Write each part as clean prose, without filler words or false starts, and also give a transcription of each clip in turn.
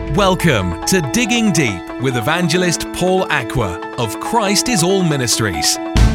Welcome to Digging Deep with evangelist Paul Aqua of Christ is All Ministries.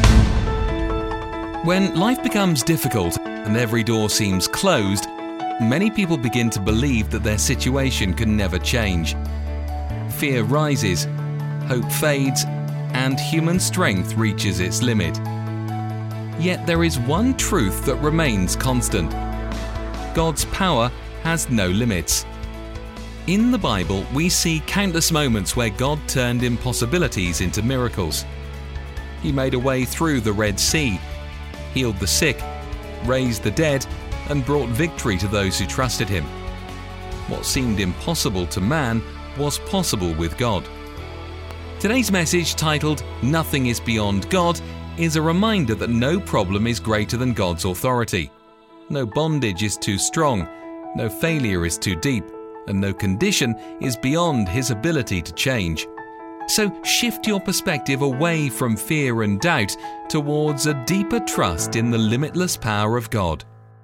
When life becomes difficult and every door seems closed, many people begin to believe that their situation can never change. Fear rises, hope fades, and human strength reaches its limit. Yet there is one truth that remains constant. God's power has no limits. In the Bible, we see countless moments where God turned impossibilities into miracles. He made a way through the Red Sea, healed the sick, raised the dead, and brought victory to those who trusted Him. What seemed impossible to man was possible with God. Today's message, titled "Nothing is Beyond God," is a reminder that no problem is greater than God's authority. No bondage is too strong, no failure is too deep, and no condition is beyond His ability to change. So shift your perspective away from fear and doubt towards a deeper trust in the limitless power of God.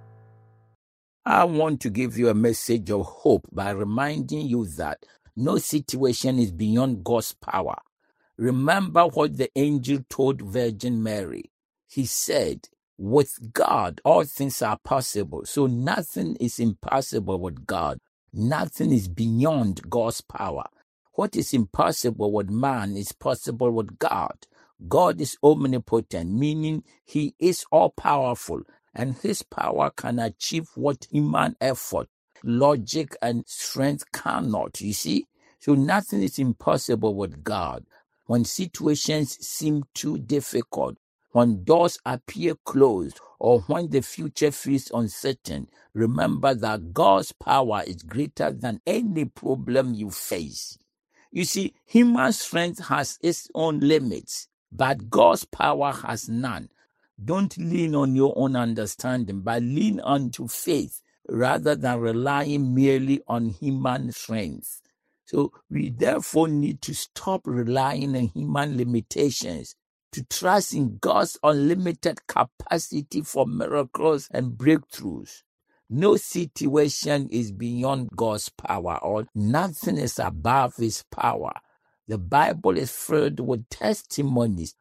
I want to give you a message of hope by reminding you that no situation is beyond God's power. Remember what the angel told Virgin Mary. He said, "With God, all things are possible." So nothing is impossible with God. Nothing is beyond God's power. What is impossible with man is possible with God. God is omnipotent, meaning He is all-powerful, and His power can achieve what human effort, logic, and strength cannot, you see? So nothing is impossible with God. When situations seem too difficult, when doors appear closed, or when the future feels uncertain, remember that God's power is greater than any problem you face. You see, human strength has its own limits, but God's power has none. Don't lean on your own understanding, but lean onto faith rather than relying merely on human strength. So we therefore need to stop relying on human limitations to trust in God's unlimited capacity for miracles and breakthroughs. No situation is beyond God's power, or nothing is above His power. The Bible is filled with testimony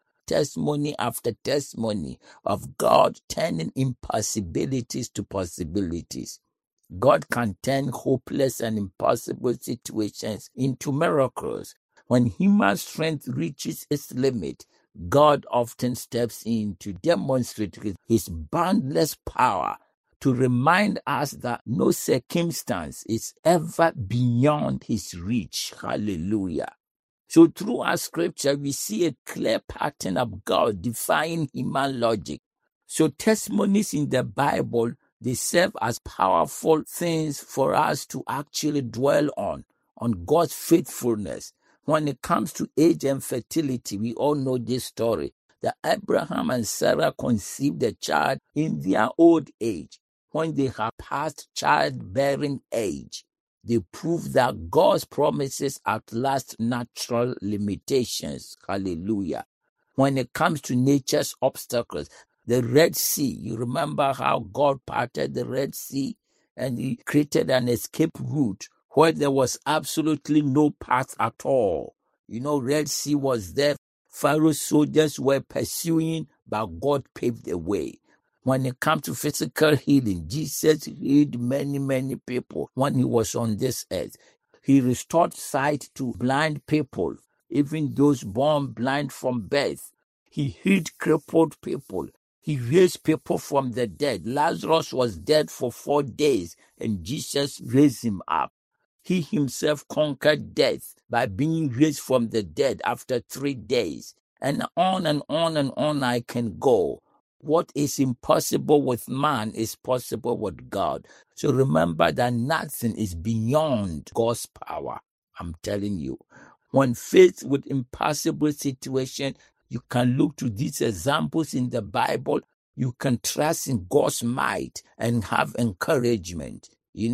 after testimony of God turning impossibilities to possibilities. God can turn hopeless and impossible situations into miracles. When human strength reaches its limit, God often steps in to demonstrate His boundless power, to remind us that no circumstance is ever beyond His reach. Hallelujah. So through our scripture, we see a clear pattern of God defying human logic. So testimonies in the Bible, they serve as powerful things for us to actually dwell on God's faithfulness. When it comes to age and fertility, we all know this story, that Abraham and Sarah conceived a child in their old age. When they have passed childbearing age, they prove that God's promises outlast natural limitations. Hallelujah. When it comes to nature's obstacles, the Red Sea, you remember how God parted the Red Sea and He created an escape route where there was absolutely no path at all. Red Sea was there. Pharaoh's soldiers were pursuing, but God paved the way. When it comes to physical healing, Jesus healed many, many people when He was on this earth. He restored sight to blind people, even those born blind from birth. He healed crippled people. He raised people from the dead. Lazarus was dead for 4 days, and Jesus raised him up. He Himself conquered death by being raised from the dead after 3 days. And on and on and on I can go. What is impossible with man is possible with God. So remember that nothing is beyond God's power. I'm telling you. When faced with impossible situation, you can look to these examples in the Bible. You can trust in God's might and have encouragement.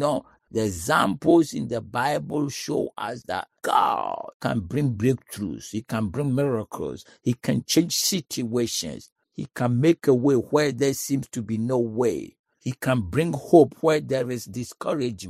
The examples in the Bible show us that God can bring breakthroughs. He can bring miracles. He can change situations. He can make a way where there seems to be no way. He can bring hope where there is discouragement.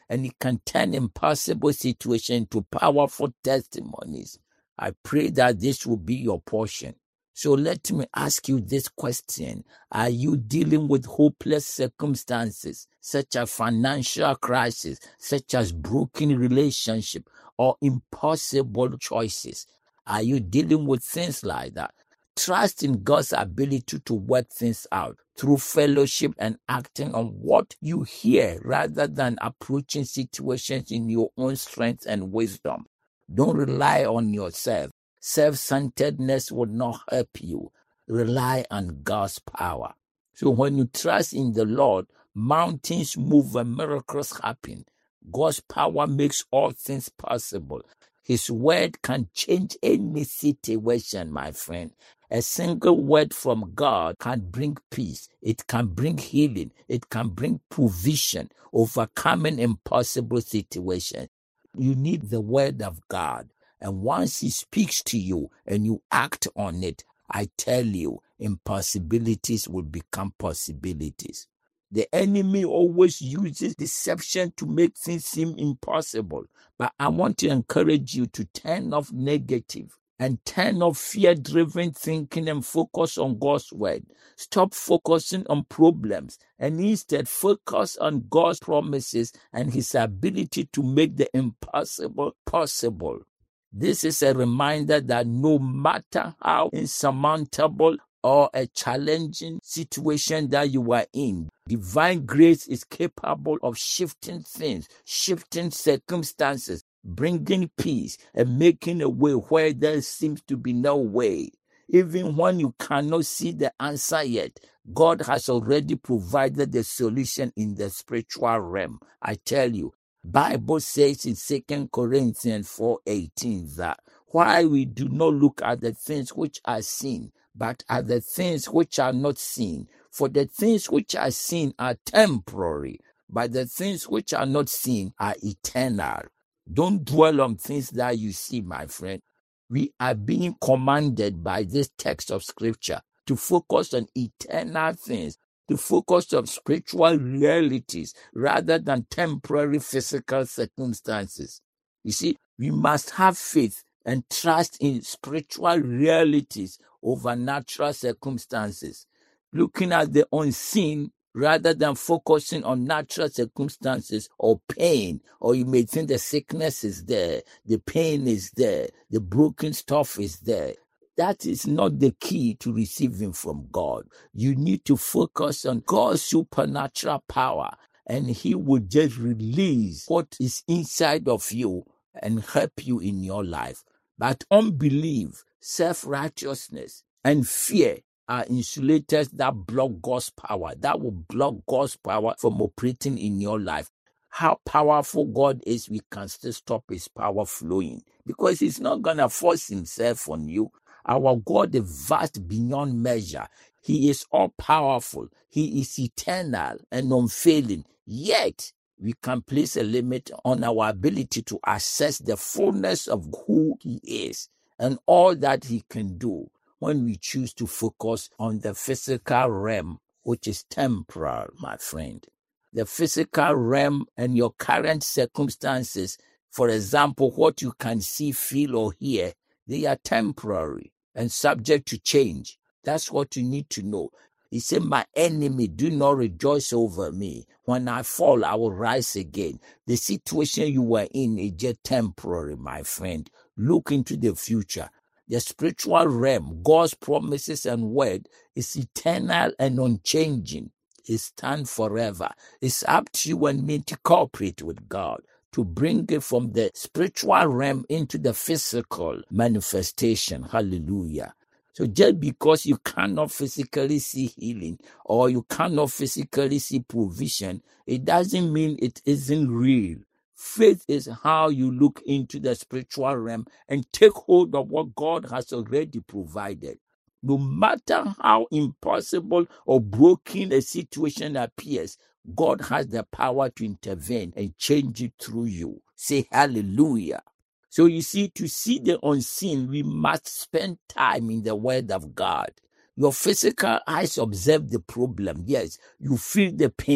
and it can turn impossible situations into powerful testimonies. I pray that this will be your portion. So let me ask you this question. Are you dealing with hopeless circumstances, such as financial crisis, such as broken relationship, or impossible choices? Are you dealing with things like that? Trust in God's ability to work things out through fellowship and acting on what you hear rather than approaching situations in your own strength and wisdom. Don't rely on yourself. Self-centeredness will not help you. Rely on God's power. So when you trust in the Lord, mountains move and miracles happen. God's power makes all things possible. His word can change any situation, my friend. A single word from God can bring peace. It can bring healing. It can bring provision, overcoming impossible situations. You need the word of God. And once he speaks to you and you act on it, I tell you, impossibilities will become possibilities. The enemy always uses deception to make things seem impossible. But I want to encourage you to turn off negative and turn off fear-driven thinking and focus on God's word. Stop focusing on problems and instead focus on God's promises and his ability to make the impossible possible. This is a reminder that no matter how insurmountable or a challenging situation that you are in, divine grace is capable of shifting things, shifting circumstances, bringing peace, and making a way where there seems to be no way. Even when you cannot see the answer yet, God has already provided the solution in the spiritual realm. I tell you, Bible says in 2 Corinthians 4:18 that while we do not look at the things which are seen, but at the things which are not seen. For the things which are seen are temporary, but the things which are not seen are eternal. Don't dwell on things that you see, my friend. We are being commanded by this text of scripture to focus on eternal things, to focus on spiritual realities rather than temporary physical circumstances. You see, we must have faith and trust in spiritual realities over natural circumstances, looking at the unseen rather than focusing on natural circumstances or pain. Or you may think the sickness is there, the pain is there, the broken stuff is there. That is not the key to receiving from God. You need to focus on God's supernatural power, and he will just release what is inside of you and help you in your life. But unbelief, self-righteousness, and fear are insulators that block God's power, that will block God's power from operating in your life. How powerful God is, we can still stop his power flowing because he's not going to force himself on you. Our God is vast beyond measure. He is all-powerful. He is eternal and unfailing. Yet, we can place a limit on our ability to assess the fullness of who he is and all that he can do when we choose to focus on the physical realm, which is temporal, my friend. The physical realm and your current circumstances, for example, what you can see, feel, or hear, they are temporary and subject to change. That's what you need to know. He said, my enemy, do not rejoice over me. When I fall, I will rise again. The situation you were in is just temporary, my friend. Look into the future. The spiritual realm, God's promises and word is eternal and unchanging. It stands forever. It's up to you and me to cooperate with God to bring it from the spiritual realm into the physical manifestation. Hallelujah. So just because you cannot physically see healing or you cannot physically see provision, it doesn't mean it isn't real. Faith is how you look into the spiritual realm and take hold of what God has already provided. No matter how impossible or broken a situation appears, God has the power to intervene and change it through you. Say hallelujah. So you see, to see the unseen, we must spend time in the word of God. Your physical eyes observe the problem. Yes, you feel the pain,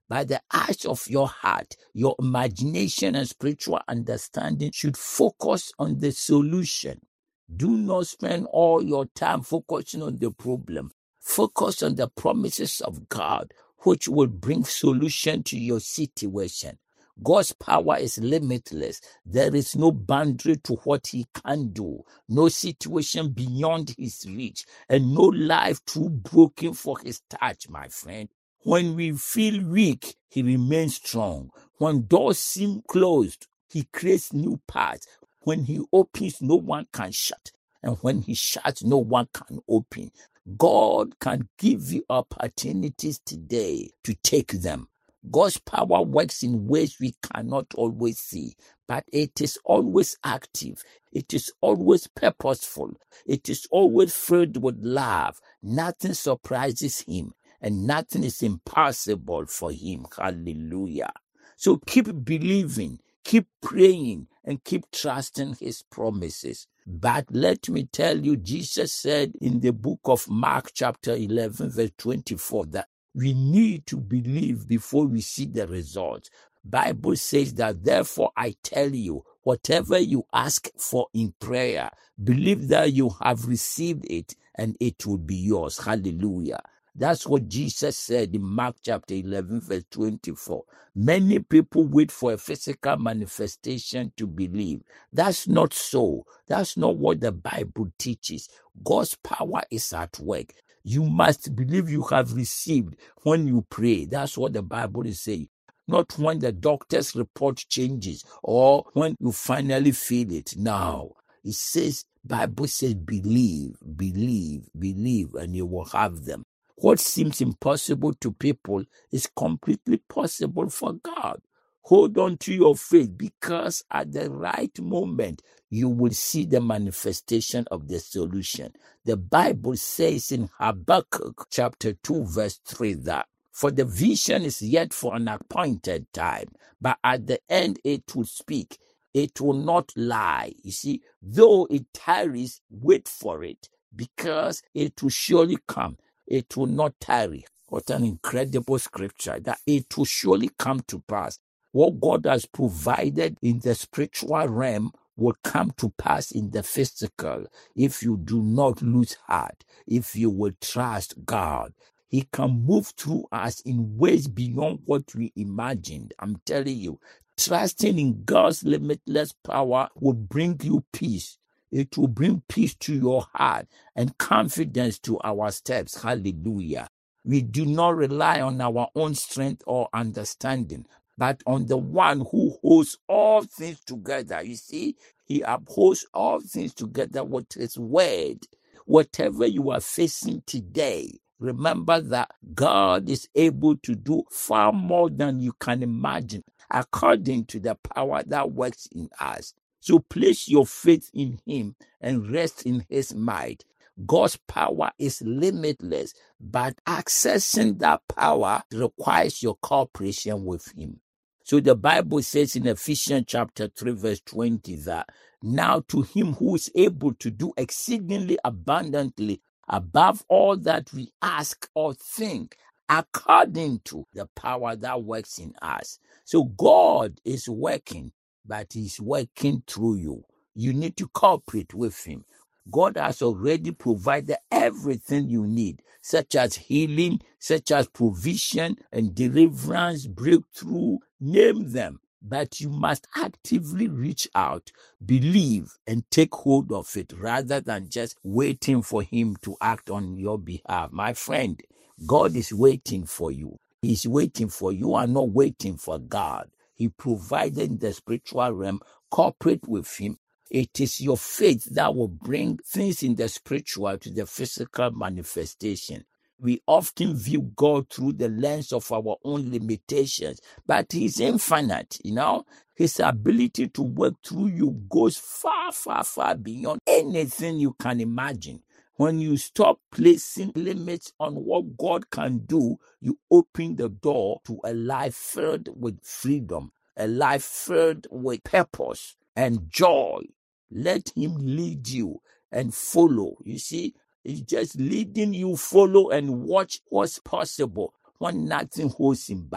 By the eyes of your heart, your imagination and spiritual understanding should focus on the solution. Do not spend all your time focusing on the problem. Focus on the promises of God, which will bring solution to your situation. God's power is limitless. There is no boundary to what he can do, no situation beyond his reach, and no life too broken for his touch, my friend. When we feel weak, he remains strong. When doors seem closed, he creates new paths. When he opens, no one can shut. And when he shuts, no one can open. God can give you opportunities today to take them. God's power works in ways we cannot always see, but it is always active. It is always purposeful. It is always filled with love. Nothing surprises him, and nothing is impossible for him. Hallelujah. So keep believing, keep praying, and keep trusting his promises. But let me tell you, Jesus said in the book of Mark chapter 11, verse 24, that we need to believe before we see the results. Bible says that, therefore I tell you, whatever you ask for in prayer, believe that you have received it and it will be yours. Hallelujah. That's what Jesus said in Mark chapter 11, verse 24. Many people wait for a physical manifestation to believe. That's not so. That's not what the Bible teaches. God's power is at work. You must believe you have received when you pray. That's what the Bible is saying. Not when the doctor's report changes or when you finally feel it. No. It says, Bible says, believe, believe, believe, and you will have them. What seems impossible to people is completely possible for God. Hold on to your faith, because at the right moment, you will see the manifestation of the solution. The Bible says in Habakkuk chapter 2, verse 3 that, for the vision is yet for an appointed time, but at the end it will speak. It will not lie. You see, though it tarries, wait for it, because it will surely come. It will not tarry. What an incredible scripture, that it will surely come to pass. What God has provided in the spiritual realm will come to pass in the physical if you do not lose heart, if you will trust God. He can move through us in ways beyond what we imagined. I'm telling you, trusting in God's limitless power will bring you peace. It will bring peace to your heart and confidence to our steps. Hallelujah. We do not rely on our own strength or understanding, but on the one who holds all things together. You see, he upholds all things together with his word. Whatever you are facing today, remember that God is able to do far more than you can imagine, according to the power that works in us. So place your faith in him and rest in his might. God's power is limitless, but accessing that power requires your cooperation with him. So the Bible says in Ephesians chapter 3, verse 20 that, now to him who is able to do exceedingly abundantly above all that we ask or think, according to the power that works in us. So God is working, but he's working through you. You need to cooperate with him. God has already provided everything you need, such as healing, such as provision and deliverance, breakthrough, name them. But you must actively reach out, believe, and take hold of it rather than just waiting for him to act on your behalf. My friend, God is waiting for you. He's waiting for you. You are not waiting for God. He provided in the spiritual realm. Cooperate with him. It is your faith that will bring things in the spiritual to the physical manifestation. We often view God through the lens of our own limitations, but he's infinite, His ability to work through you goes far, far, far beyond anything you can imagine. When you stop placing limits on what God can do, you open the door to a life filled with freedom, a life filled with purpose and joy. Let him lead you and follow. You see, he's just leading you, follow and watch what's possible when nothing holds him back.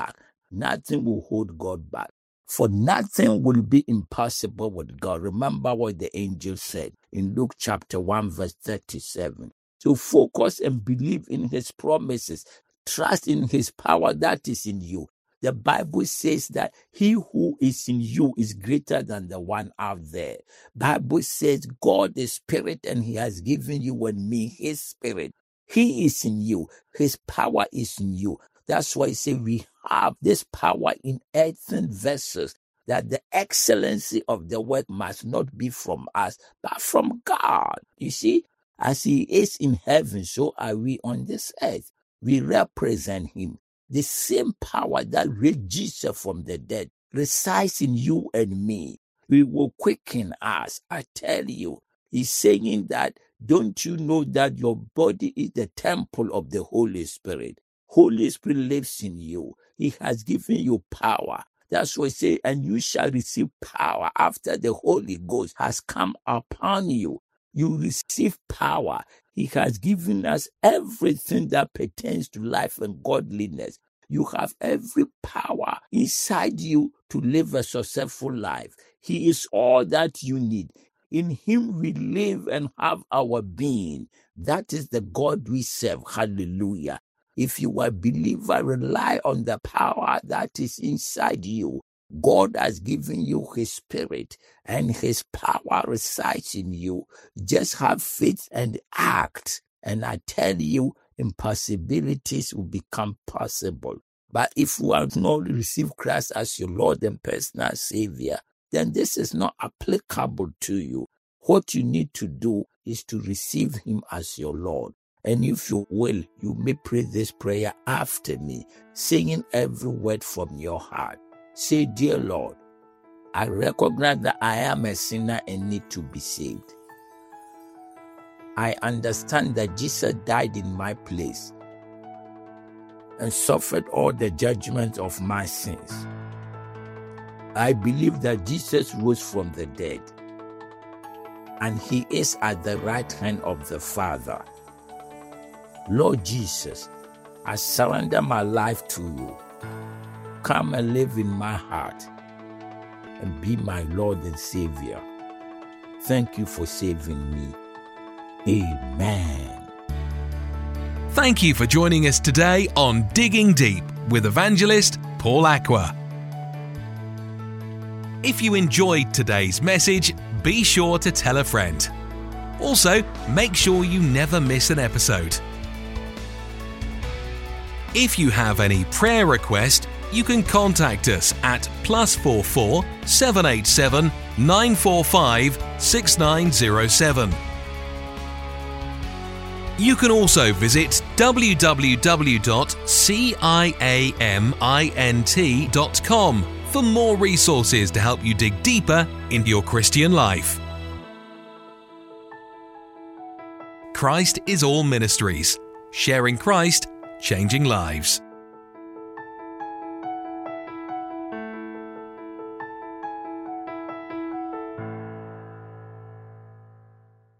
Nothing will hold God back. For nothing will be impossible with God. Remember what the angel said in Luke chapter 1 verse 37. So focus and believe in his promises. Trust in his power that is in you. The Bible says that he who is in you is greater than the one out there. Bible says God is spirit and he has given you and me his spirit. He is in you. His power is in you. That's why I say we have this power in earthen vessels, that the excellency of the word must not be from us, but from God. You see, as he is in heaven, so are we on this earth. We represent him. The same power that raised Jesus from the dead resides in you and me. We will quicken us. I tell you, he's saying that, don't you know that your body is the temple of the Holy Spirit? Holy Spirit lives in you. He has given you power. That's why I say, and you shall receive power after the Holy Ghost has come upon you. You receive power. He has given us everything that pertains to life and godliness. You have every power inside you to live a successful life. He is all that you need. In him we live and have our being. That is the God we serve. Hallelujah. If you are a believer, rely on the power that is inside you. God has given you his spirit and his power resides in you. Just have faith and act. And I tell you, impossibilities will become possible. But if you have not received Christ as your Lord and personal Savior, then this is not applicable to you. What you need to do is to receive him as your Lord. And if you will, you may pray this prayer after me, singing every word from your heart. Say, dear Lord, I recognize that I am a sinner and need to be saved. I understand that Jesus died in my place and suffered all the judgment of my sins. I believe that Jesus rose from the dead and he is at the right hand of the Father. Lord Jesus, I surrender my life to you. Come and live in my heart and be my Lord and Savior. Thank you for saving me. Amen. Thank you for joining us today on Digging Deep with evangelist Paul Aqua. If you enjoyed today's message, be sure to tell a friend. Also, make sure you never miss an episode. If you have any prayer request, you can contact us at +44 787 945 6907. You can also visit www.ciamint.com for more resources to help you dig deeper into your Christian life. Christ is All Ministries, sharing Christ, changing lives.